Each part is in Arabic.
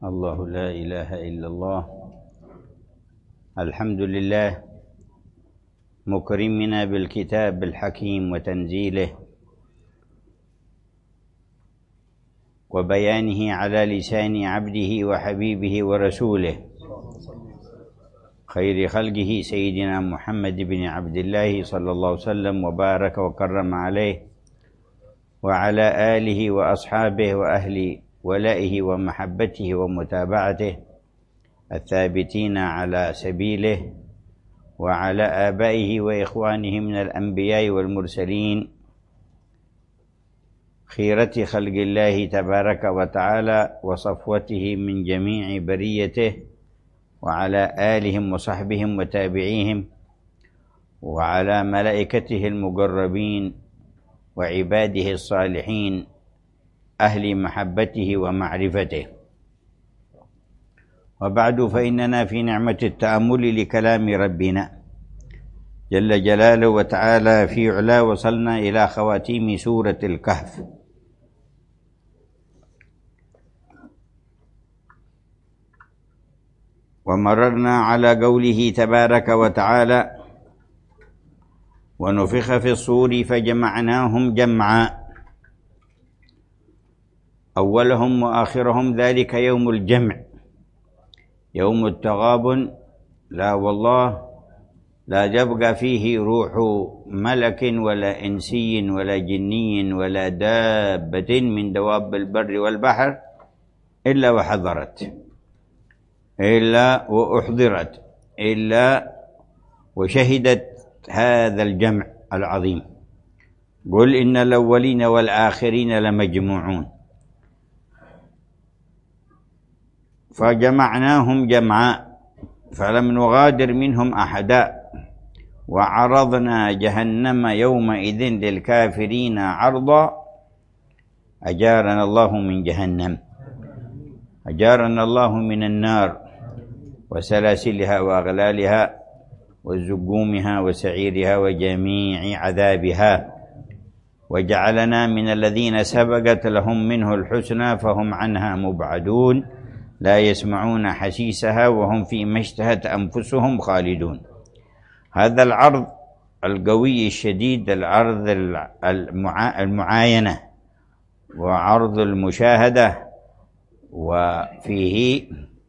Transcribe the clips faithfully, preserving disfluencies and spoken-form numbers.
الله لا إله إلا الله. الحمد لله مكرمنا بالكتاب الحكيم وتنزيله وبيانه على لسان عبده وحبيبه ورسوله خير خلقه سيدنا محمد بن عبد الله صلى الله عليه وسلم وبارك وكرم عليه وعلى آله وأصحابه وأهل ولائه ومحبته ومتابعته الثابتين على سبيله وعلى آبائه وإخوانه من الأنبياء والمرسلين خيرة خلق الله تبارك وتعالى وصفوته من جميع بريته وعلى آلهم وصحبهم وتابعيهم وعلى ملائكته المقربين وعباده الصالحين أهل محبته ومعرفته. وبعد، فإننا في نعمة التأمل لكلام ربنا جل جلاله وتعالى في علا وصلنا إلى خواتيم سورة الكهف. ومررنا على قوله تبارك وتعالى: ونفخ في الصور فجمعناهم جمعا. أولهم وآخرهم ذلك يوم الجمع، يوم التغابن. لا والله لا يبقى فيه روح ملك ولا إنسي ولا جني ولا دابة من دواب البر والبحر إلا وحضرت، إلا وأحضرت، إلا وشهدت هذا الجمع العظيم. قل إن الأولين والآخرين لمجموعون. فجمعناهم جمعا فلم نغادر منهم أحدا، وعرضنا جهنم يومئذ للكافرين عرضا. أجارنا الله من جهنم، أجارنا الله من النار وسلاسلها وأغلالها وزقومها وسعيرها وجميع عذابها، وجعلنا من الذين سبقت لهم منه الحسنى فهم عنها مبعدون، لا يسمعون حسيسها وهم فيما اشتهت أنفسهم خالدون. هذا العرض القوي الشديد، العرض المعاينة وعرض المشاهدة، وفيه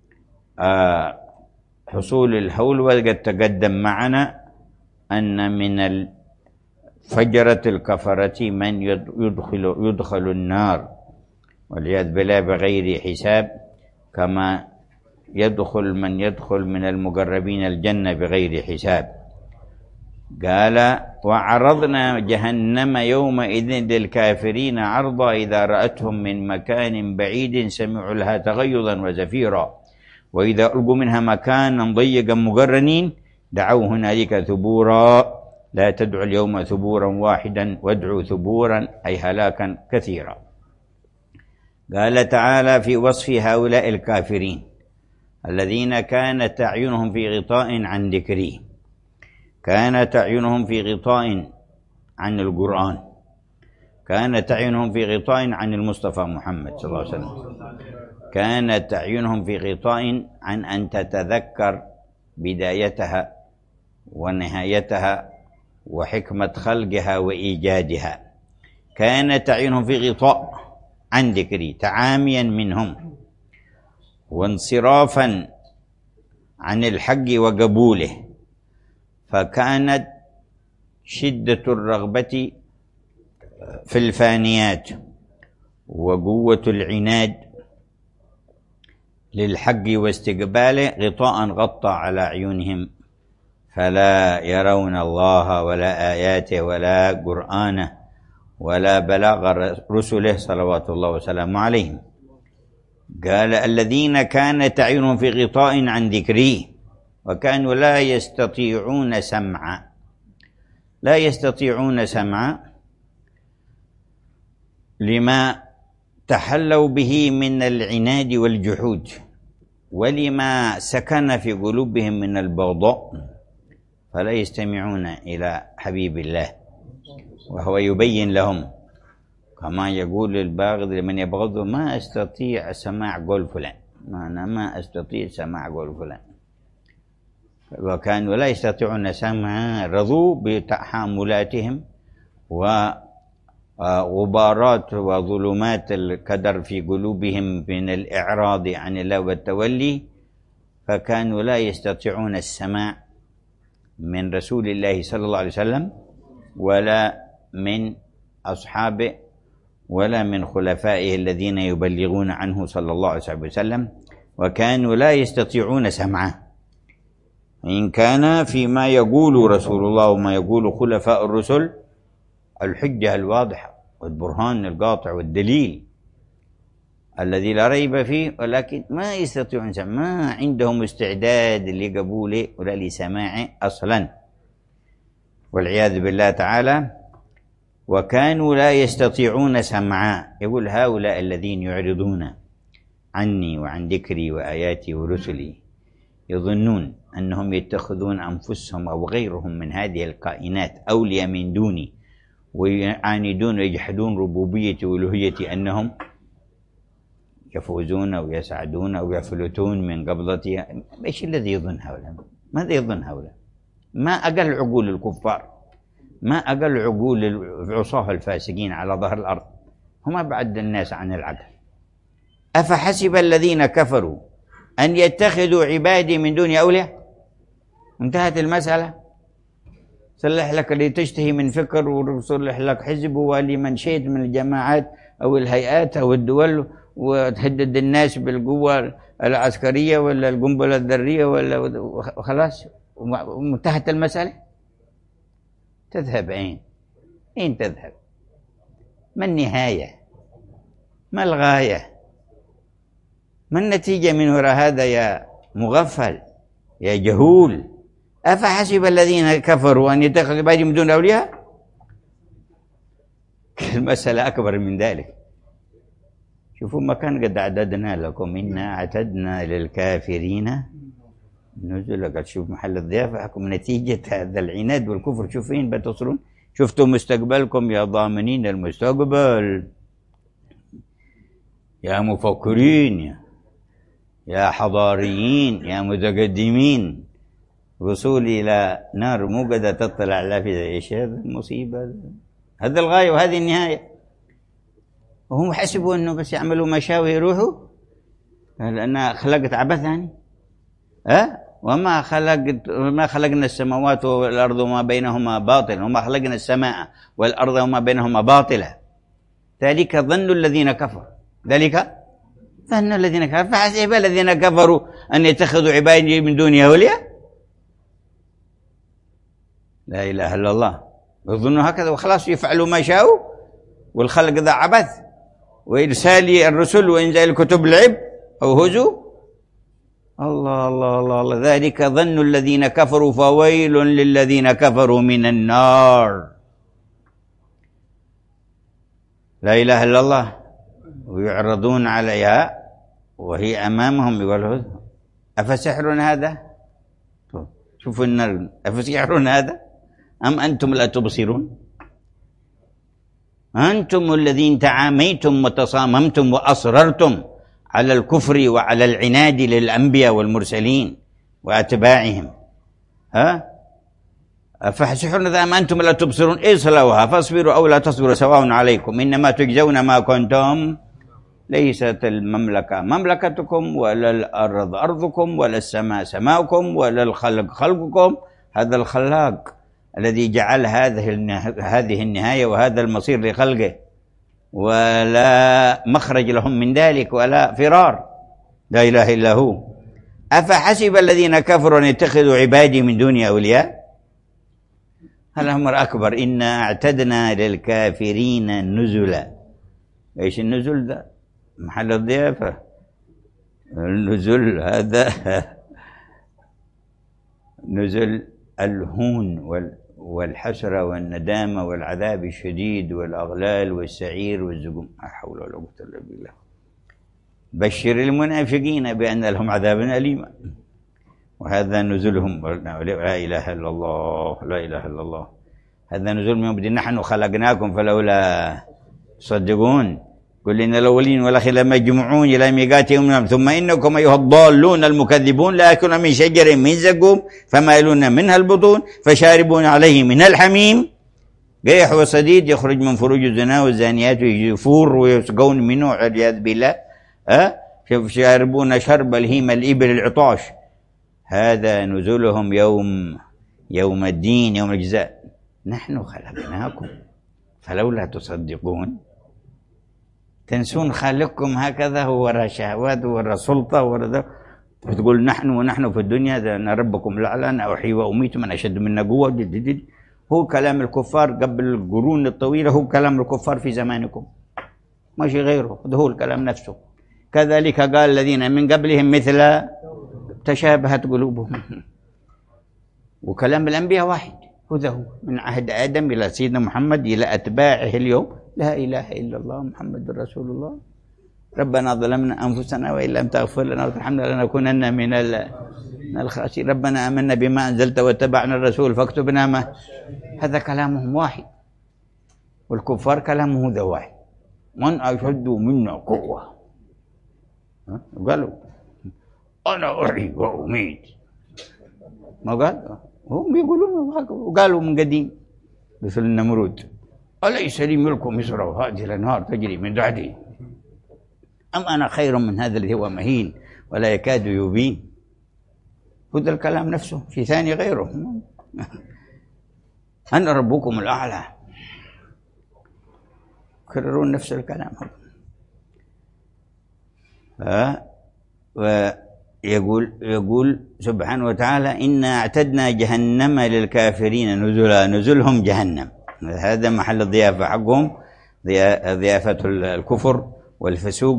حصول الهول. وقد تقدم معنا أن من فجرة الكفرة من يدخل, يدخل النار والعياذ بالله بغير حساب، كما يدخل من يدخل من المقربين الجنة بغير حساب. قال: وعرضنا جهنم يومئذ للكافرين عرضا إذا رأتهم من مكان بعيد سمعوا لها تغيظا وزفيرا، وإذا ألقوا منها مكانا ضيقا مقرنين دعوا هنالك ثبورا، لا تدعوا اليوم ثبورا واحدا وادعوا ثبورا أي هلاكا كثيرا. قال تعالى في وصف هؤلاء الكافرين الذين كانت أعينهم في غطاء عن ذكري، كانت أعينهم في غطاء عن القرآن، كانت أعينهم في غطاء عن المصطفى محمد صلى الله عليه وسلم، كانت أعينهم في غطاء عن أن تتذكر بدايتها ونهايتها وحكمة خلقها وإيجادها. كانت أعينهم في غطاء عن ذكري، تعاميا منهم وانصرافا عن الحق وقبوله، فكانت شدة الرغبة في الفانيات وقوة العناد للحق واستقباله غطاء غطى على عيونهم، فلا يرون الله ولا آياته ولا قرآنه ولا بلاغ رسله صلوات الله وسلامه عليهم. قال: الذين كانت أعينهم في غطاء عن ذكري وكانوا لا يستطيعون سمعا. لا يستطيعون سمعا لما تحلوا به من العناد والجحود، ولما سكن في قلوبهم من البغضاء، فلا يستمعون إلى حبيب الله وهو يبين لهم كما يقول الباغض لمن يبغضه: ما أستطيع سماع قول فلان، ما أنا ما أستطيع سماع قول فلان. وكانوا لا يستطيعون سماع، رضوا بتحاملاتهم وغبارات وظلمات الكدر في قلوبهم من الإعراض عن الله والتولي، فكانوا لا يستطيعون السماع من رسول الله صلى الله عليه وسلم ولا من أصحابه ولا من خلفائه الذين يبلغون عنه صلى الله عليه وسلم، وكانوا لا يستطيعون سمعه. إن كان فيما يقول رسول الله وما يقول خلفاء الرسل الحجة الواضحة والبرهان القاطع والدليل الذي لا ريب فيه، ولكن ما يستطيعون سماعه، ما عندهم استعداد لقبوله ولا لسماعه أصلا، والعياذ بالله تعالى. وكانوا لا يستطيعون سمعه. يقول هؤلاء الذين يعرضون عني وعن ذكري وآياتي ورسلي يظنون أنهم يتخذون أنفسهم أو غيرهم من هذه الكائنات أولياء من دوني، ويعاندون ويجحدون ربوبيتي وألوهيتي، أنهم يفوزون أو يسعدون أو يفلتون من قبضتها. إيش الذي يظن هؤلاء؟ ماذا يظن هؤلاء؟ ما أقل عقول الكفار، ما أقل عقول العصاة الفاسقين على ظهر الأرض، هم أبعد الناس عن العقل. أفحسب الذين كفروا أن يتخذوا عبادي من دون أولياء؟ انتهت المسألة. صلح لك اللي تشتهي من فكر، وصلح لك حزب، ولمن شئت من الجماعات أو الهيئات أو الدول، وتهدد الناس بالقوة العسكرية ولا القنبلة الذرية ولا خلاص وانتهت المسألة. تذهب أين؟ أين تذهب؟ ما النهاية؟ ما الغاية؟ ما النتيجة من وراء هذا يا مغفل يا جهول؟ أفحسب الذين كفروا أن يتخذوا عبادي من دون أولياء؟ المسألة أكبر من ذلك. شوفوا ما كان قد أعددنا لكم، إنا أعتدنا للكافرين نزلا. قد شوف محل الضيافة حكم نتيجة هذا العناد والكفر. شوفين بتصلون، شفتوا مستقبلكم يا ضامنين المستقبل، يا مفكرين، يا, يا حضاريين، يا متقدمين. وصول إلى نار موقدة تطلع لا في إيش هذا المصيبة. هذا الغاية وهذه النهاية. وهم حسبوا أنه بس يعملوا مشاوي يروحوا، لأن خلقت عبث يعني. أه؟ وما خلقت ما خلقنا السماوات والأرض وما بينهما باطلا، وما خلقنا السماء والأرض وما بينهما باطلا. ذلك ظن الذين كفروا، ذلك ظن الذين كفروا. فحسب الذين كفروا أن يتخذوا عبادي من دوني أولياء. لا إله إلا الله. يظنوا هكذا وخلاص يفعلوا ما شاءوا، والخلق ذا عبث، وإرسال الرسل وإنزال الكتب العب أو هزوا. الله الله الله الله. ذلك ظن الذين كفروا فويل للذين كفروا من النار. لا إله إلا الله. ويعرضون عليها وهي أمامهم يقولوا أفسحر هذا؟ شوفوا النار، أفسحر هذا أم أنتم لا تبصرون؟ أنتم الذين تعاميتم وتصاممتم وأصررتم على الكفر وعلى العناد للأنبياء والمرسلين وأتباعهم. ها؟ فحسحرنا ذا أم أنتم لا تبصرون اصلوها فاصبروا أو لا تصبروا سواء عليكم إنما تجزون ما كنتم. ليست المملكة مملكتكم ولا الأرض أرضكم ولا السماء سماؤكم ولا الخلق خلقكم. هذا الخلاق الذي جعل هذه هذه النهاية وهذا المصير لخلقه، ولا مخرج لهم من ذلك ولا فرار. لا إله إلا هو. أفحسب الذين كفروا أن يتخذوا عبادي من دوني أولياء؟ هذا أمر أكبر. إنا أعتدنا للكافرين نزلا. إيش النزل ذا؟ محل الضيافة. النزل هذا نزل الهون والحسرة والندامة والعذاب الشديد والأغلال والسعير والزقوم. لا حول ولا قوة إلا بالله. بشر المنافقين بأن لهم عذابا أليما. وهذا نزلهم. لا إله إلا الله، لا إله إلا الله. هذا نزلهم يوم نحن خلقناكم فلولا تصدقون. قل إن الأولين والآخرين لما يجمعون إلى ميقات يوم ثم إنكم أيها الضالون المكذبون لآكلون من شجر من زقوم فمائلون منها البطون فشاربون عليه من الحميم قيح وصديد يخرج من فروج الزنا والزانيات ويفور ويسقون منه والعياذ بالله. أه؟ شاربون شرب الهيم الإبل العطاش. هذا نزلهم يوم يوم الدين يوم الجزاء. نحن خلقناكم فلولا تصدقون. تنسون خالقكم هكذا، هو ورا شهوات ورا سلطة ورا، بتقول نحن ونحن في الدنيا أنا ربكم الأعلى أنا أحيي وأميت من أشد منا قوة. دي دي دي. هو كلام الكفار قبل القرون الطويلة، هو كلام الكفار في زمانكم ماشي غيره، ده هو الكلام نفسه. كذلك قال الذين من قبلهم مثل تشابهت قلوبهم. وكلام الأنبياء واحد، هذا هو من عهد آدم إلى سيدنا محمد إلى أتباعه اليوم، لا إله إلا الله محمد رسول الله. ربنا ظلمنا أنفسنا وإن لم تغفر لنا وترحمنا لنكونن من الخاسرين. ربنا آمنا بما أنزلت واتبعنا الرسول فاكتبنا ما. هذا كلامهم واحد، والكفار كلامه ذا واحد. من أشد منا قوة، قالوا أنا أحيي وأميت، ما قال هم بيقولون، وقالوا من قديم مثل النمرود أليس لي ملك مصر وهذه الأنهار تجري من تحتي أم أنا خير من هذا الذي هو مهين ولا يكاد يبين. هذا الكلام نفسه في ثاني غيره. أنا ربكم الأعلى، كررون نفس الكلام. ها ويقول يقول سبحانه وتعالى إنا اعتدنا جهنم للكافرين نزلا. نزلهم جهنم، هذا محل الضيافة حقهم، ضيافة الكفر والفسوق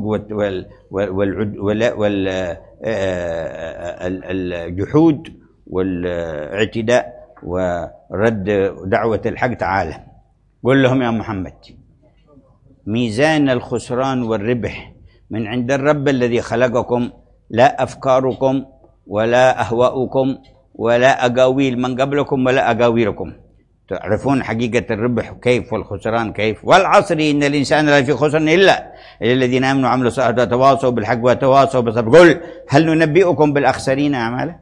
والجحود والاعتداء ورد دعوة الحق تعالى. قل لهم يا محمد ميزان الخسران والربح من عند الرب الذي خلقكم، لا أفكاركم ولا أهواؤكم ولا أقاويل من قبلكم ولا أقاويلكم. تعرفون حقيقة الربح كيف والخسران كيف. والعصر إن الإنسان لا في خسر إلا الذين آمنوا وعملوا الصالحات وتواصوا بالحق وتواصوا بالصبر. قل هل ننبئكم بالأخسرين أعمالا؟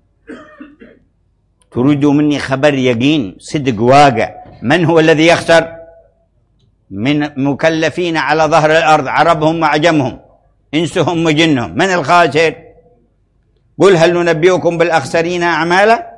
تريدوا مني خبر يقين صدق واقع. من هو الذي يخسر من مكلفين على ظهر الأرض، عربهم وعجمهم إنسهم وجنهم؟ من الخاسر؟ قل هل ننبئكم بالأخسرين أعمالا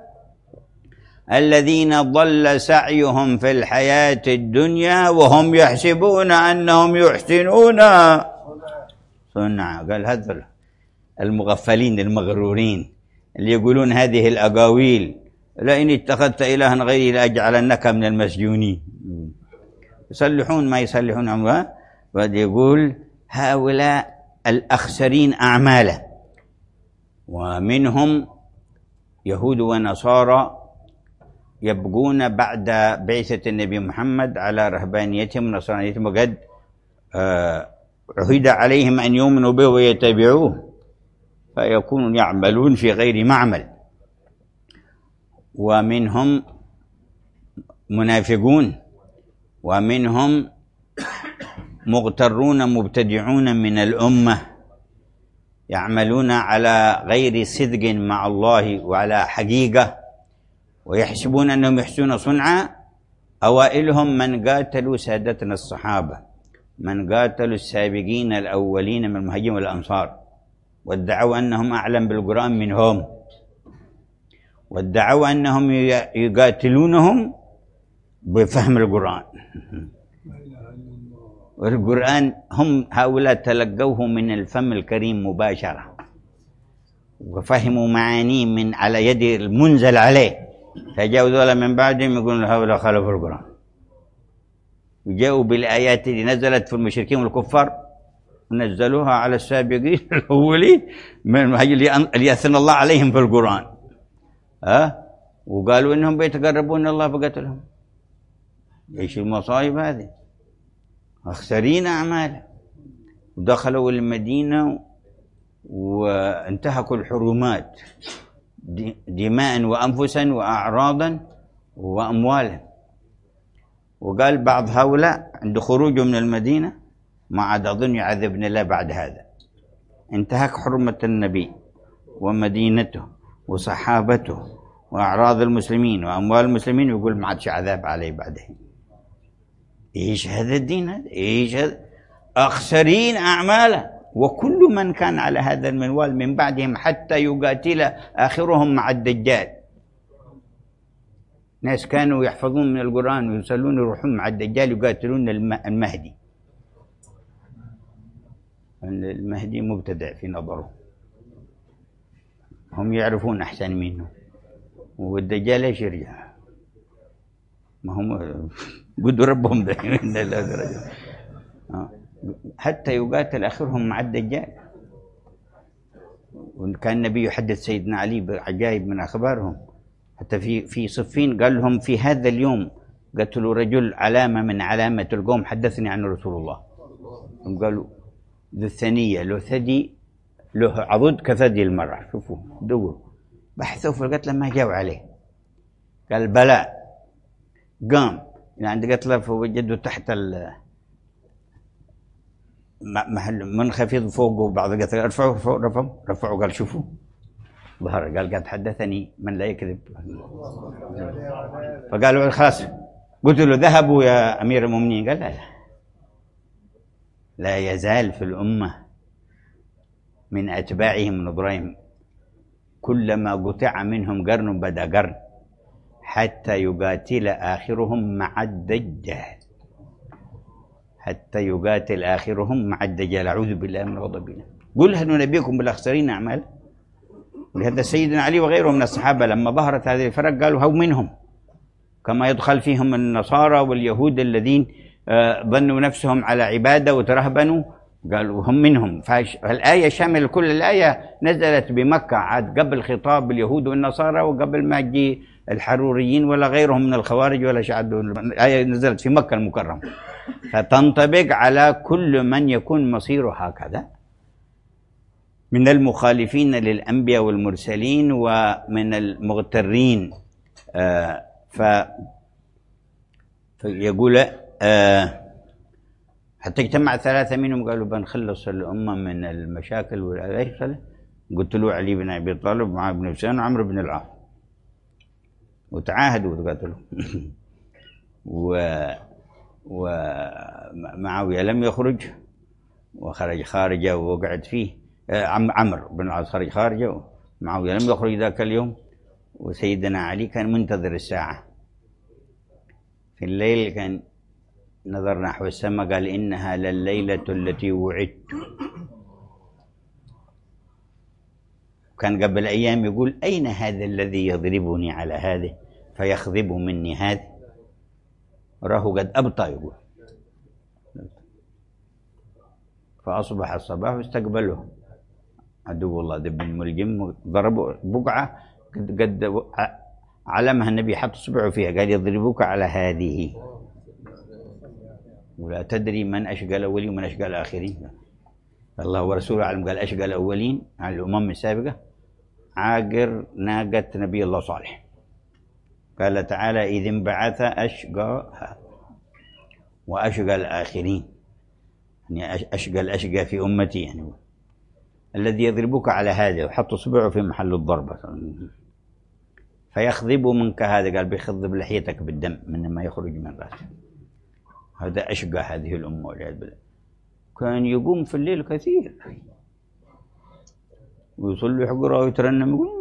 الذين ضل سعيهم في الحياة الدنيا وهم يحسبون أنهم يحسنون صنعا. قال هذول المغفلين المغرورين اللي يقولون هذه الأقاويل لئن اتخذت إلها غيري لأجعلنك من المسجونين، يصلحون ما يصلحون عمرها. ويقول هؤلاء الأخسرين أعمالا، ومنهم يهود ونصارى يبقون بعد بعثة النبي محمد على رهبانيتهم ونصرانيتهم، وقد عهد عليهم أن يؤمنوا به ويتبعوه فيكونون يعملون في غير معمل. ومنهم منافقون، ومنهم مغترون مبتدعون من الأمة يعملون على غير صدق مع الله وعلى حقيقة ويحسبون أنهم يحسنون صنعا. أوائلهم من قاتلوا سادتنا الصحابة، من قاتلوا السابقين الأولين من المهاجرين والأنصار، وادعوا أنهم أعلم بالقرآن منهم، وادعوا أنهم يقاتلونهم بفهم القرآن. والقرآن هم هؤلاء تلقوه من الفم الكريم مباشرة وفهموا معانيه من على يد المنزل عليه، فجاءوا ذولا من بعدهم يقولون هؤلاء خالفوا القرآن، جاءوا بالآيات اللي نزلت في المشركين والكفار نزلوها على السابقين الأولين من اللي أثنى الله عليهم في القرآن. ها وقالوا إنهم بيتقربون الله بقتلهم. إيش المصايب هذه؟ أخسرين أعمالا، ودخلوا المدينة وانتهكوا الحرمات دماء وأنفسا وأعراضا وأموالا. وقال بعض هؤلاء عند خروجهم من المدينة ما عاد أظن يعذبني الله بعد هذا. انتهك حرمة النبي ومدينته وصحابته وأعراض المسلمين وأموال المسلمين، ويقول ما عادش عذاب عليه بعدين. إيش هذا الدين هذا؟ إيش هذا؟ أخسرين أعماله. وكل من كان على هذا المنوال من بعدهم حتى يقاتل آخرهم مع الدجال. ناس كانوا يحفظون من القرآن ويصلون يروحون مع الدجال يقاتلون المهدي. المهدي مبتدع في نظره، هم يعرفون أحسن منه، والدجال ايش يرجع؟ ما هم قد ربهم حتى يقاتل آخرهم مع الدجال. وكان النبي يحدث سيدنا علي بعجائب من أخبارهم، حتى في في صفين قال لهم في هذا اليوم قتلوا رجل علامة من علامة القوم حدثني عنه رسول الله. هم قالوا ذو الثنية له ثدي له عضد كثدي المرأة. شوفوا دوروا بحثوا في القتلى ما جاوا عليه. قال بلاء قام عند قتلى فوجدوا تحت ال محل منخفض فوقه. بعض القتلى ارفعوا رفعوا رفعوا رفعوا قال شوفوا ظهر. قال قد حدثني من لا يكذب. فقالوا خلاص قتلوا ذهبوا يا أمير المؤمنين. قال لا لا لا يزال في الأمة من أتباعهم من إبراهيم كلما قطع منهم قرن بدا قرن حتى يقاتل آخرهم مع الدجال. حتى يقاتل آخرهم مع الدجال. أعوذ بالله من غضب الله. قل هل ننبئكم بالأخسرين أعمالا. ولهذا سيدنا علي وغيره من الصحابة لما ظهرت هذه الفرق قالوا هو منهم، كما يدخل فيهم النصارى واليهود الذين ظنوا نفسهم على عبادة وترهبنوا، قالوا هم منهم. فالآية شامل كل الآية نزلت بمكة عاد قبل خطاب اليهود والنصارى وقبل ما يجي الحروريين ولا غيرهم من الخوارج ولا شعب. الآية نزلت في مكة المكرمة فتنطبق على كل من يكون مصيره هكذا من المخالفين للأنبياء والمرسلين ومن المغترين. آه ف فيقول آه حتى اجتمع ثلاثة منهم قالوا بنخلص الأمة من المشاكل والأشياء. قتلوا علي بن أبي طالب ومعاذ بن حسين وعمرو بن العاص وتعاهدوا وتقاتلوا. و ومعاوية لم يخرج وخرج خارجه وقعد فيه. عمرو بن العاص خرج خارجه ومعاوية لم يخرج ذاك اليوم. وسيدنا علي كان منتظر الساعة. في الليل كان نظر نحو السماء قال إنها لليلة التي وعدت. كان قبل أيام يقول أين هذا الذي يضربني على هذه فيخذب مني هذه. راه قد أبطأ يقول. فأصبح الصباح واستقبله عدو الله دب الملجم ضربوا بقعة قد علمها النبي حط صبعه فيها قال يضربوك على هذه ولا تدري من أشقى الأولين ومن أشقى الآخرين. الله ورسوله أعلم. قال أشقى الأولين على الأمم السابقة عاقر ناقة نبي الله صالح. قال تعالى إذ انبعث أشقاها وأشقى الآخرين، يعني أشقى الأشقى في أمتي يعني الذي يضربك على هذا وحط صبعه في محل الضربة فيخضب منك هذا. قال بيخضب لحيتك بالدم من ما يخرج من رأسه. هذا أشقى هذه الأمة والعياذ بالله. كان يقوم في الليل كثير ويصلي حقرة ويترنم يقول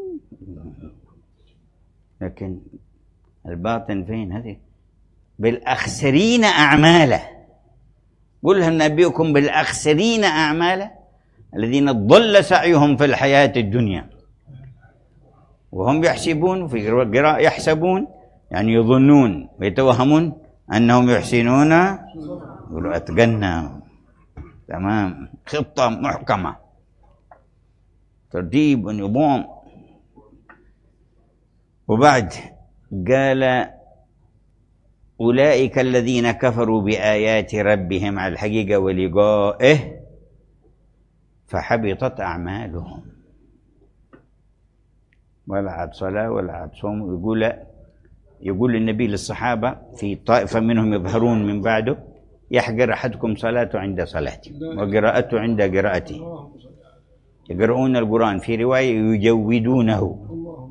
لكن الباطن فين؟ هذه بالأخسرين أعماله. قل هل نبئكم بالأخسرين أعماله الذين ضل سعيهم في الحياة الدنيا وهم يحسبون في قراءة يحسبون يعني يظنون ويتوهمون أنهم يحسنون. يقولوا أتقنا تمام خطة محكمة ترتيب ونظام. وبعد قال أولئك الذين كفروا بآيات ربهم على الحقيقة ولقائه فحبطت أعمالهم. ولا عاد صلاة ولا عاد صوم. يقول يقول النبي للصحابة في طائفة منهم يظهرون من بعده يحقر أحدكم صلاته عند صلاته وقراءته عند قراءته. يقرؤون القرآن، في رواية يجودونه،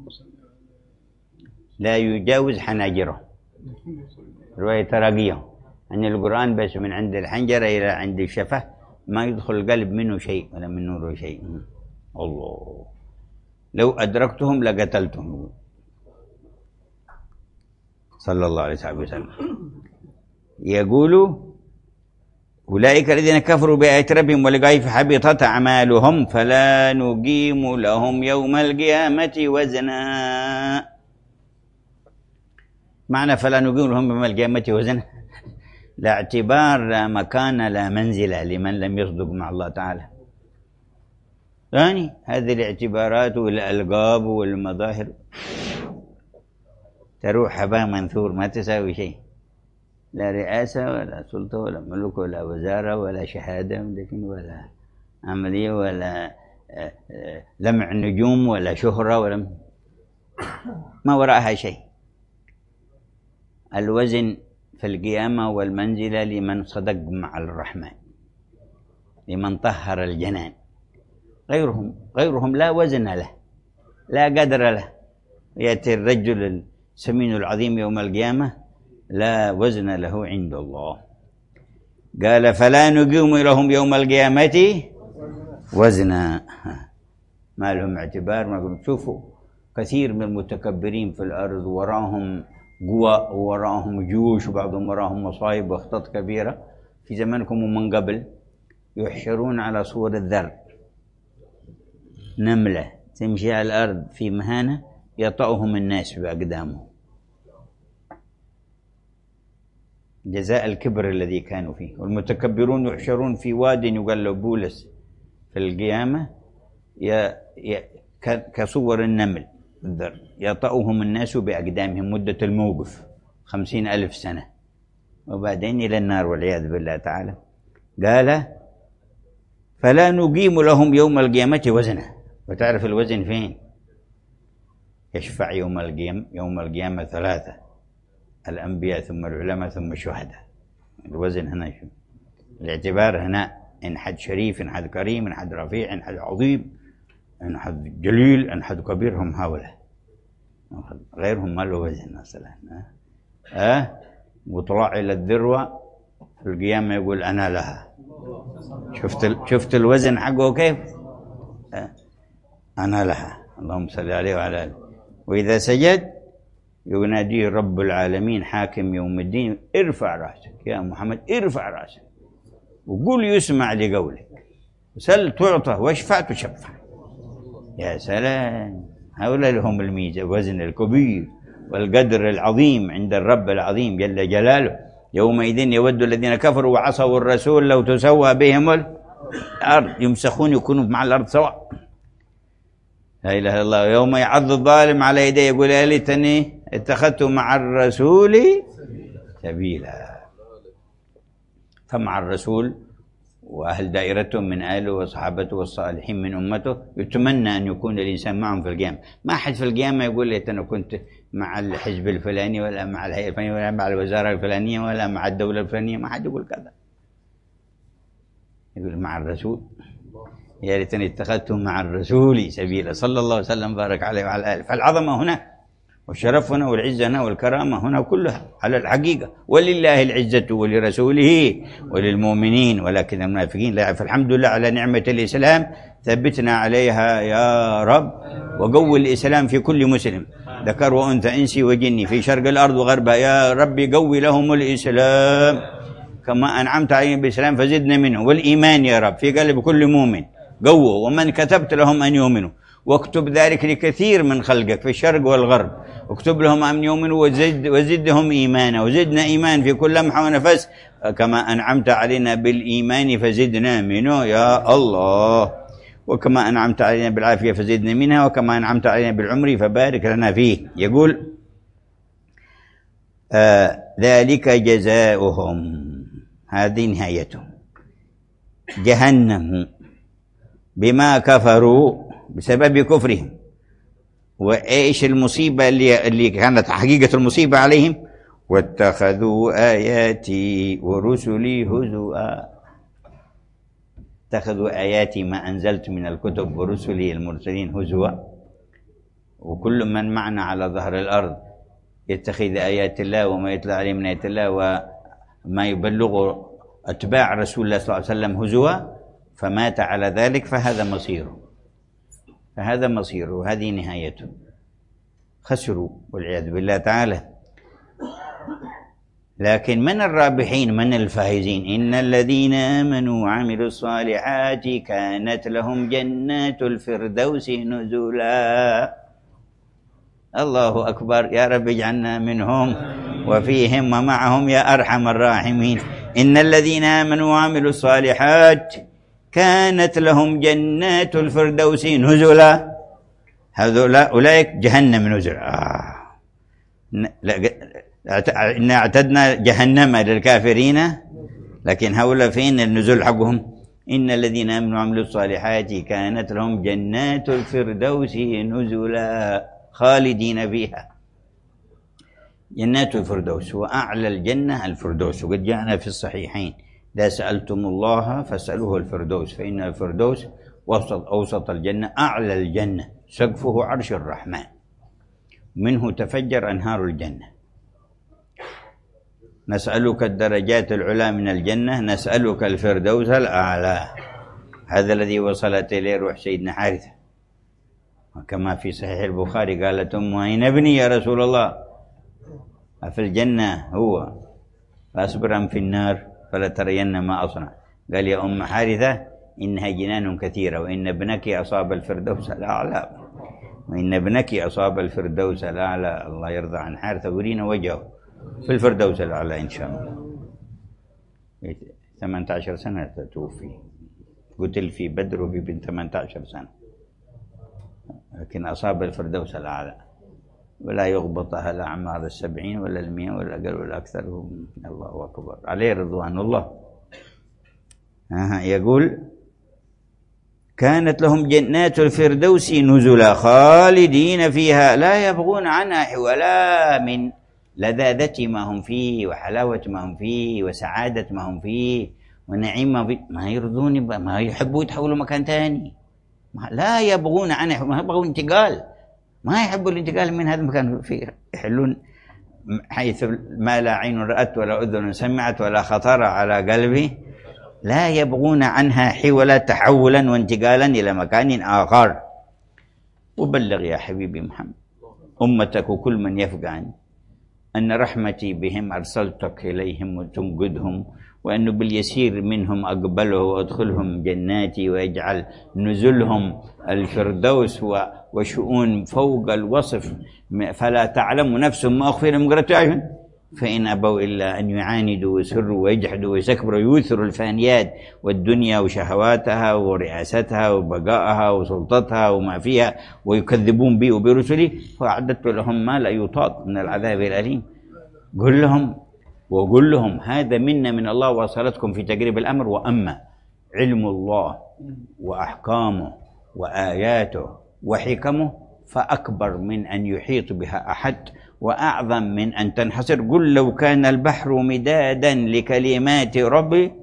لا يجاوز حناجره، رواية تراقية أن القرآن بس من عند الحنجرة إلى عند الشفة، ما يدخل القلب منه شيء ولا من نوره شيء. الله، لو أدركتهم لقتلتهم، صلى الله عليه وسلم. يقول أولئك الذين كفروا بآيات ربهم ولقائه فحبطت أعمالهم فلا نقيم لهم يوم القيامة وزنا. معنى فلا نقيم لهم يوم القيامة وزنا، لا اعتبار، لا مكان، لا منزلة لمن لم يصدق مع الله تعالى. ثاني، هذه الاعتبارات والألقاب والمظاهر تروح هباء منثور، ما تساوي شيء، لا رئاسة ولا سلطة ولا ملك ولا وزارة ولا شهادة ولا عملية ولا لمع نجوم ولا شهرة ولا ما وراءها شيء. الوزن في القيامة والمنزلة لمن صدق مع الرحمن، لمن طهر الجنان. غيرهم غيرهم لا وزن له، لا قدر له. يأتي الرجل السمين العظيم يوم القيامة لا وزن له عند الله. قال فلا نقيم لهم يوم القيامة وزنا، ما لهم اعتبار. ما قلت شوفوا كثير من المتكبرين في الأرض وراهم قوى وراهم جيوش وبعضهم وراهم مصايب واخطاط كبيرة في زمانكم ومن قبل، يحشرون على صور الذر، نملة تمشي على الأرض في مهانة يطأهم الناس بأقدامهم، جزاء الكبر الذي كانوا فيه. والمتكبرون يحشرون في واد يقال له بولس في القيامة كصور النمل الذر، يطأهم الناس بأقدامهم مدة الموقف خمسين ألف سنة، وبعدين إلى النار والعياذ بالله تعالى. قال فلا نقيم لهم يوم القيامة وزنا. وتعرف الوزن فين؟ يشفع يوم القيامة يوم القيامة ثلاثة: الأنبياء ثم العلماء ثم الشهداء. الوزن هنا شو؟ الاعتبار هنا، إن حد شريف، إن حد كريم، إن حد رفيع، إن حد عظيم، إن حد جليل، إن حد كبير، هم هؤلاء. غيرهم ما له وزن مثلا. أه؟ أه؟ وطلع إلى الذروة في القيامة يقول أنا لها. شفت شفت الوزن حقه كيف؟ أه؟ أنا لها. اللهم صل عليه وعلى آله. وإذا سجد يناديه رب العالمين حاكم يوم الدين: ارفع رأسك يا محمد، ارفع رأسك وقول يسمع لقولك، سل تعطى واشفع تشفع. يا سلام، هؤلاء لهم الميزة، الوزن الكبير والقدر العظيم عند الرب العظيم جل جلاله. يومئذ يود الذين كفروا وعصوا الرسول لو تسوى بهم الأرض، يمسخون يكونوا مع الأرض سواء. لا إله إلا الله. يوم يعض الظالم على يديه يقول يا ليتني اتخذت مع الرسول سبيلا. فمع الرسول وأهل دائرته من آله وصحابته والصالحين من أمته يتمنى أن يكون الإنسان معهم في القيامة. ما أحد في القيامة يقول لي أنا كنت مع الحزب الفلاني ولا مع الهيئة الفلانية ولا مع الوزارة الفلانية ولا مع الدولة الفلانية، ما حد يقول كذا. يقول مع الرسول. يا ليتني اتخذت مع الرسول سبيلا، صلى الله وسلم بارك عليه وعلى آله. فالعظمة هنا والشرف هنا والعزة هنا والكرامة هنا كلها على الحقيقة. ولله العزة ولرسوله وللمؤمنين ولكن المنافقين لا. فالحمد لله على نعمة الإسلام، ثبتنا عليها يا رب، وقوي الإسلام في كل مسلم ذكر وأنثى إنسي وجني في شرق الأرض وغربها. يا ربي قوي لهم الإسلام كما أنعمت عليهم بالإسلام فزدنا منه، والإيمان يا رب في قلب كل مؤمن قوة، ومن كتبت لهم أن يؤمنوا، واكتب ذلك لكثير من خلقك في الشرق والغرب، اكتب لهم أن يؤمنوا وزد وزدهم إيمانا، وزدنا إيمان في كل لمحة ونفس كما أنعمت علينا بالإيمان فزدنا منه يا الله، وكما أنعمت علينا بالعافية فزدنا منها، وكما أنعمت علينا بالعمر فبارك لنا فيه. يقول آه ذلك جزاؤهم، هذه نهايتهم، جهنم بما كفروا بسبب كفرهم. وإيش المصيبة اللي, اللي كانت حقيقة المصيبة عليهم؟ واتخذوا آياتي ورسلي هزوا. اتخذوا آياتي ما أنزلت من الكتب ورسلي المرسلين هزوا. وكل من معنا على ظهر الأرض يتخذ آيات الله وما يتلى عليه من آيات الله وما يبلغ أتباع رسول الله صلى الله عليه وسلم هزوا، فمات على ذلك، فهذا مصيره فهذا مصيره وهذه نهايته. خسروا والعياذ بالله تعالى. لكن من الرابحين، من الفائزين؟ إن الذين آمنوا وعملوا الصالحات كانت لهم جنات الفردوس نزلا. الله أكبر، يا رب اجعلنا منهم وفيهم ومعهم يا أرحم الراحمين. إن الذين آمنوا وعملوا الصالحات كانت لهم جنات الفردوس نزلا. هؤلاء أولئك جهنم نزلا. آه. إن اعتدنا جهنم للكافرين، لكن هؤلاء فين النزول حقهم؟ إن الذين آمنوا وعملوا الصالحات كانت لهم جنات الفردوس نزلا خالدين فيها. جنات الفردوس وأعلى الجنة الفردوس، وقد جاءنا في الصحيحين: إذا سألتم الله فاسألوه الفردوس فإن الفردوس وسط أوسط الجنة، أعلى الجنة، سقفه عرش الرحمن، منه تفجر أنهار الجنة. نسألك الدرجات العلى من الجنة، نسألك الفردوس الأعلى. هذا الذي وصلت إليه روح سيدنا حارثة، وكما في صحيح البخاري قالت أمه: أين ابني يا رسول الله؟ أفي الجنة هو؟ فأصبر أم في النار فلا ترين ما أصنع. قال: يا أم حارثة إنها جنان كثيرة، وإن ابنك أصاب الفردوس الأعلى، وإن ابنك أصاب الفردوس الأعلى. الله يرضى عن حارثة ورينا وجهه في الفردوس الأعلى إن شاء الله. ثمانية عشر سنة توفي، قتل في بدر وفي بنت ثمانية عشر سنة، لكن أصاب الفردوس الأعلى، ولا يغبطها الأعمار السبعين ولا المئة ولا أقل ولا أكثر. الله أكبر، عليه رضوان الله. آه يقول: كانت لهم جنات الفردوس نزلا خالدين فيها لا يبغون عنها ولا من لذاذة ما هم فيه وحلاوة ما هم فيه وسعادة ما هم فيه ونعيم ما فيه. ما يرضون، ما يحبوا يتحولوا مكان ثاني، لا يبغون عنه، ما يبغون انتقال، ما يحبوا الانتقال من هذا المكان. فيه يحلون حيث ما لا عين رأت ولا أذن سمعت ولا خطر على قلبي. لا يبغون عنها حولا، تحولا وانتقالا إلى مكان آخر. وبلغ يا حبيبي محمد أمتك وكل من يفقه عني أن رحمتي بهم أرسلتك إليهم وتنقذهم، وأنه باليسير منهم أقبله وأدخلهم جناتي ويجعل نزلهم الفردوس وشؤون فوق الوصف، فلا تعلم نفس ما أخفي لهم قرة أعين. فإن أبوا إلا أن يعاندوا ويسروا ويجحدوا ويستكبروا ويؤثروا الفانيات والدنيا وشهواتها ورئاستها وبقائها وسلطتها وما فيها ويكذبون بي وبرسلي، فأعددت لهم ما لا يطاق من العذاب الأليم. قل لهم وقل لهم هذا منا من الله وصلتكم في تقريب الأمر. وأما علم الله وأحكامه وآياته وحكمه فأكبر من أن يحيط بها أحد، وأعظم من أن تنحصر. قل لو كان البحر مدادا لكلمات ربي،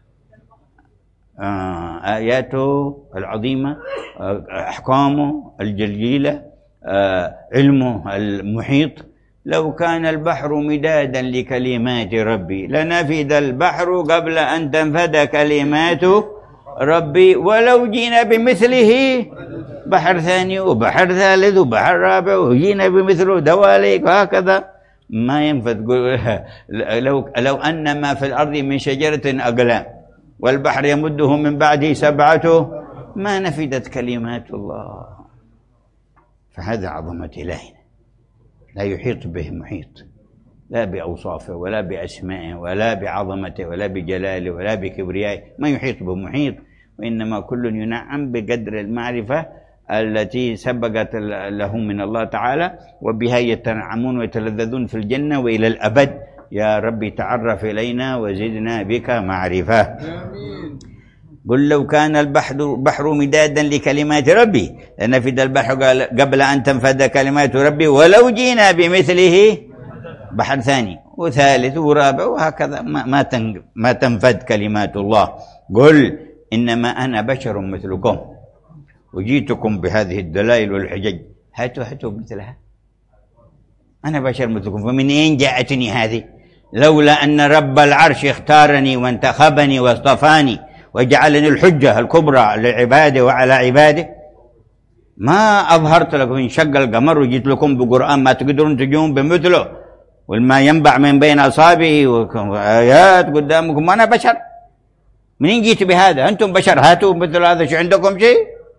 آه آياته العظيمة، آه أحكامه الجليلة، آه علمه المحيط. لو كان البحر مدادا لكلمات ربي لنفد البحر قبل أن تنفد كلمات ربي ولو جينا بمثله. بحر ثاني وبحر ثالث وبحر رابع وجينا بمثله دواليك وهكذا ما ينفذ. لو لو أن ما في الأرض من شجرة أقلام والبحر يمده من بعده سبعته ما نفدت كلمات الله. فهذا عظمة إلهنا، لا يحيط به محيط، لا بأوصافه ولا بأسمائه ولا بعظمته ولا بجلاله ولا بكبريائه، ما يحيط به محيط. وإنما كل ينعم بقدر المعرفة التي سبقت لهم من الله تعالى، وبها يتنعمون ويتلذذون في الجنة وإلى الأبد. يا ربي تعرف إلينا وزدنا بك معرفة. آمين. قل لو كان البحر بحر مدادا لكلمات ربي لنفد البحر قبل أن تنفد كلمات ربي ولو جينا بمثله. بحر ثاني وثالث ورابع وهكذا، ما ما ما تنفد كلمات الله. قل إنما أنا بشر مثلكم وجيتكم بهذه الدلائل والحجج، هاتوا هاتوا مثلها. أنا بشر مثلكم، فمن أين جاءتني هذه؟ لولا أن رب العرش اختارني وانتخبني واصطفاني وجعلني الحجة الكبرى لعباده وعلى عباده ما أظهرت لكم. إن شق القمر وجيت لكم بقرآن ما تقدرون تجون بمثله، والما ينبع من بين أصابعه وآيات قدامكم، ما أنا بشر. منين جيت بهذا؟ أنتم بشر، هاتوا مثل هذا. شو عندكم شيء؟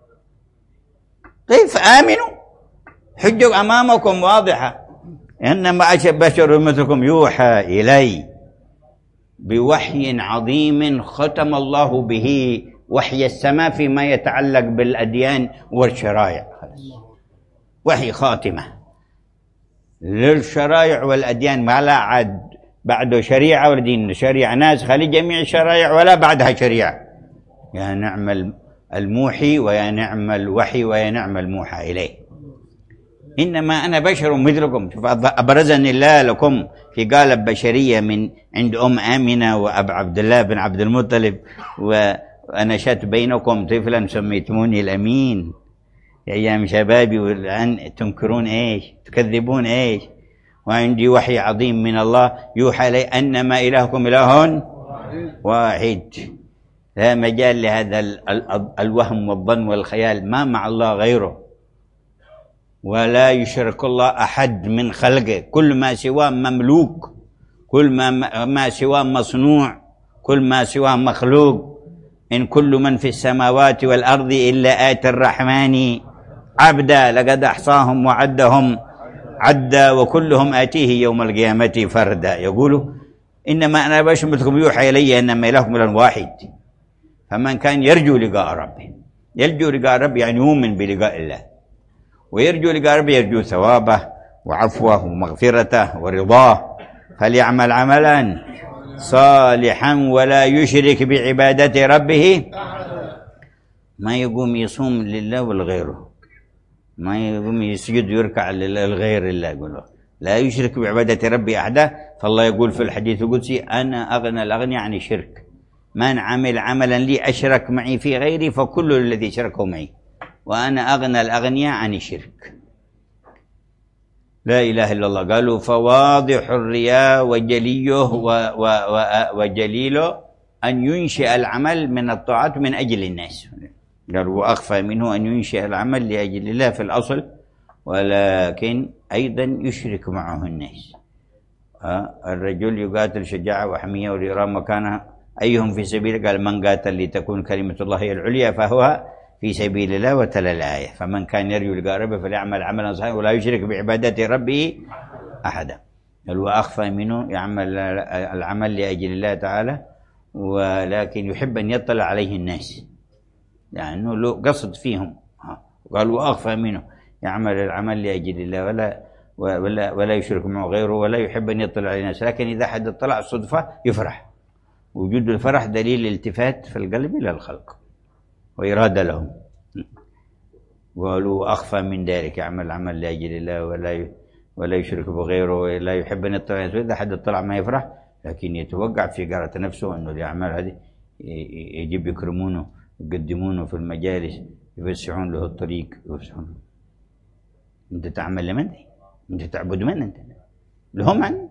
طيب فآمنوا، حجة أمامكم واضحة. إنما بشر مثلكم يوحى إلي بوحي عظيم ختم الله به وحي السماء فيما يتعلق بالأديان والشرائع. وحي خاتمة للشرائع والأديان، ما لا عاد بعده شريعة ولا دين. شريعة ناسخة لجميع الشرائع ولا بعدها شريعة. يا نعم الموحي ويا نعم الوحي ويا نعم الموحى إليه. إنما أنا بشر مثلكم. أبرزني الله لكم في قالب بشرية من عند أم آمنة وأب عبد الله بن عبد المطلب، وأنشأت بينكم طفلا سميتموني الأمين يا أيام شبابي، والآن تنكرون إيش؟ تكذبون إيش؟ وعندي وحي عظيم من الله يوحى لي أنما إلهكم إله واحد. لا مجال لهذا الوهم والظن والخيال. ما مع الله غيره، ولا يشرك الله أحد من خلقه. كل ما سواه مملوك، كل ما, ما سواه مصنوع، كل ما سواه مخلوق. إن كل من في السماوات والأرض إلا آتي الرحمن عبدا لقد أحصاهم وعدهم عدا وكلهم آتيه يوم القيامة فردا. يقولوا إنما أنا بشر مثلكم يوحى إلي أنما إلهكم إله واحد. فمن كان يرجو لقاء ربه، يرجو لقاء ربه يعني يؤمن بلقاء الله، ويرجو لقاء ربه يرجو ثوابه وعفوه ومغفرته ورضاه، فليعمل عملا صالحا ولا يشرك بعبادة ربه. ما يقوم يصوم لله والغيره، ما يقوم يسجد ويركع للغير الله. يقول لا يشرك بعبادة ربه أحدا. فالله يقول في الحديث القدسي أنا أغنى الأغنياء عن الشرك، من عمل عملا لي أشرك معي في غيري فكل الذي شركه معي، وأنا أغنى الأغنياء عن الشرك. لا إله إلا الله. قالوا فواضح الرياء وجليه وجليله أن ينشئ العمل من الطاعات من أجل الناس. قالوا وأخفى منه أن ينشئ العمل لأجل الله في الأصل، ولكن أيضا يشرك معه الناس. الرجل يقاتل شجاعة وحمية والإرام مكانها أيهم في سبيل؟ قال من قاتل لتكون كلمة الله هي العليا فهو في سبيل الله. وتلا الآية فمن كان يرجو لقاء ربه فليعمل عملا صالحا ولا يشرك بعبادة ربه أحدا. قال وأخفى منه يعمل العمل لأجل الله تعالى، ولكن يحب أن يطلع عليه الناس لأنه يعني له قصد فيهم. قال وأخفى منه يعمل العمل لأجل الله ولا ولا ولا يشرك معه غيره ولا يحب أن يطلع على الناس، لكن إذا حد اطلع صدفة يفرح. وجود الفرح دليل الالتفات في القلب إلى الخلق وإرادة لهم. قالوا أخفى من ذلك يعمل العمل لأجل الله ولا ولا يشرك بغيره ولا يحب أن يطلع. إذا حد اطلع ما يفرح، لكن يتوقع في قرة نفسه أنه الأعمال هذه يجب يكرمونه يقدمونه في المجالس يفسحون له الطريق يفسحون. أنت تعمل لمن؟ أنت تعبد من؟ أنت لهم عن.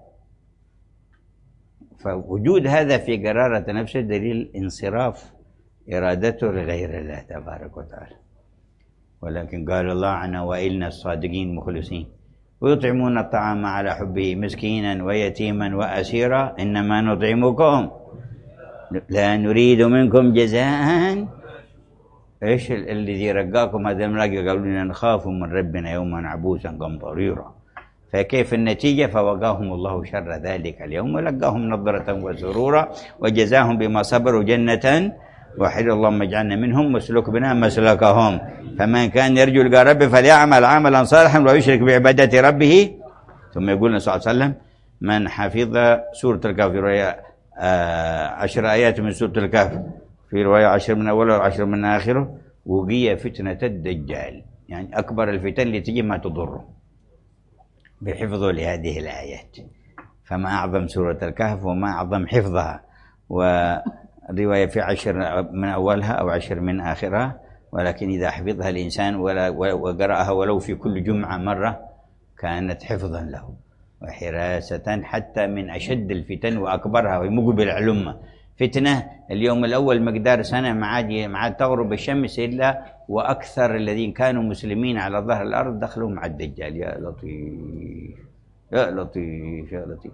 فوجود هذا في قرارة نفسه دليل انصراف إرادته لغير الله تبارك وتعالى. ولكن قال الله عنا وإلنا الصادقين مخلصين ويطعمون الطعام على حبه مسكينا ويتيما وأسيرا إنما نطعمكم لا نريد منكم جزاء. إيش الذي رقاكم هذا الملاقي؟ قالوا لنا نخاف من ربنا يوما عبوسا قمطريرا. فكيف النتيجة؟ فوقاهم الله شر ذلك اليوم ولقاهم نظرة وسرورا وجزاهم بما صبروا جنة وحد. اللهم اجعلنا منهم واسلك بنا مسلكهم. فمن كان يرجو لقاء ربه فليعمل عملا صالحا ولا يشرك بعبادة ربه. ثم يقول صلى الله عليه وسلم من حفظ سورة الكهف في رواية آه عشر آيات من سورة الكهف، في رواية عشر من أوله وعشر من آخره، وقي فتنة الدجال، يعني أكبر الفتن اللي تجي ما تضره، بحفظه لهذه الآيات. فما أعظم سورة الكهف وما أعظم حفظها، ورواية في عشر من أولها أو عشر من آخرها، ولكن إذا حفظها الإنسان وقرأها ولو في كل جمعة مرة كانت حفظا له وحراسة حتى من أشد الفتن وأكبرها ومقبل علمة. فتنة اليوم الأول مقدار سنة ما عاد ما عاد تغرب الشمس إلا وأكثر الذين كانوا مسلمين على ظهر الأرض دخلوا مع الدجال. يا لطيف يا لطيف يا لطيف.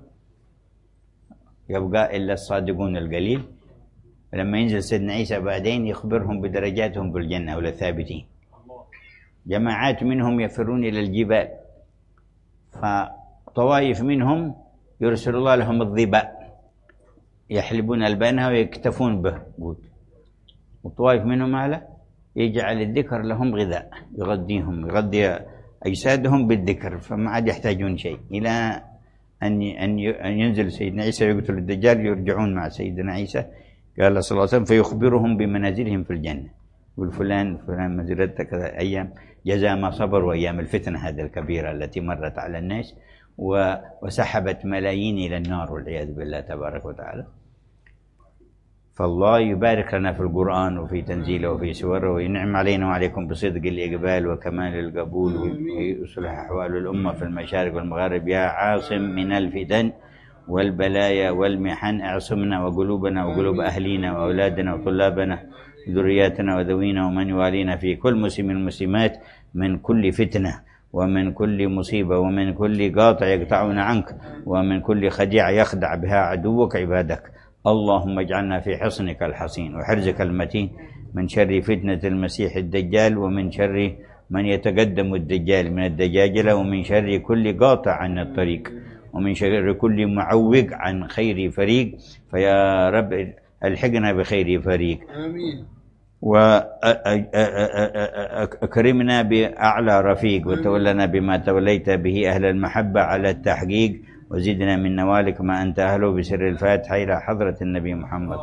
يبقى إلا الصادقون القليل. لما ينزل سيدنا عيسى بعدين يخبرهم بدرجاتهم بالجنة وللثابتين. جماعات منهم يفرون إلى الجبال، فطوائف منهم يرسل الله لهم الظباء يحلبون ألبانها ويكتفون به، وطوائف منهم على يجعل الذكر لهم غذاء يغذيهم يغذي أجسادهم بالذكر، فما عاد يحتاجون شيء إلى أن أن ينزل سيدنا عيسى ويقتل الدجال يرجعون مع سيدنا عيسى. قال صلى الله عليه وسلم فيخبرهم بمنازلهم في الجنة، يقول فلان فلان منزلته كذا أيام جزاء ما صبروا أيام الفتنة هذه الكبيرة التي مرت على الناس وسحبت ملايين إلى النار والعياذ بالله تبارك وتعالى. فالله يبارك لنا في القرآن وفي تنزيله وفي سوره، وينعم علينا وعليكم بصدق الإقبال وكمال القبول، ويصلح أحوال الأمة في المشارق والمغارب. يا عاصم من الفتن والبلايا والمحن اعصمنا وقلوبنا وقلوب أهلينا وأولادنا وطلابنا وذرياتنا وذوينا ومن يوالينا في كل مسلم المسلمات من كل فتنة ومن كل مصيبة ومن كل قاطع يقطعون عنك ومن كل خديعة يخدع بها عدوك عبادك. اللهم اجعلنا في حصنك الحصين وحرزك المتين من شر فتنة المسيح الدجال، ومن شر من يتقدم الدجال من الدجاجلة، ومن شر كل قاطع عن الطريق، ومن شر كل معوق عن خير فريق. فيا رب الحقنا بخير فريق، آمين. وأكرمنا بأعلى رفيق، وتولنا بما توليت به أهل المحبة على التحقيق، وزدنا من نوالك ما أنت أهله بسر الفاتحة إلى حضرة النبي محمد.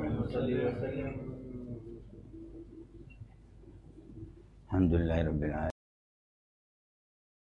الحمد لله رب العالمين.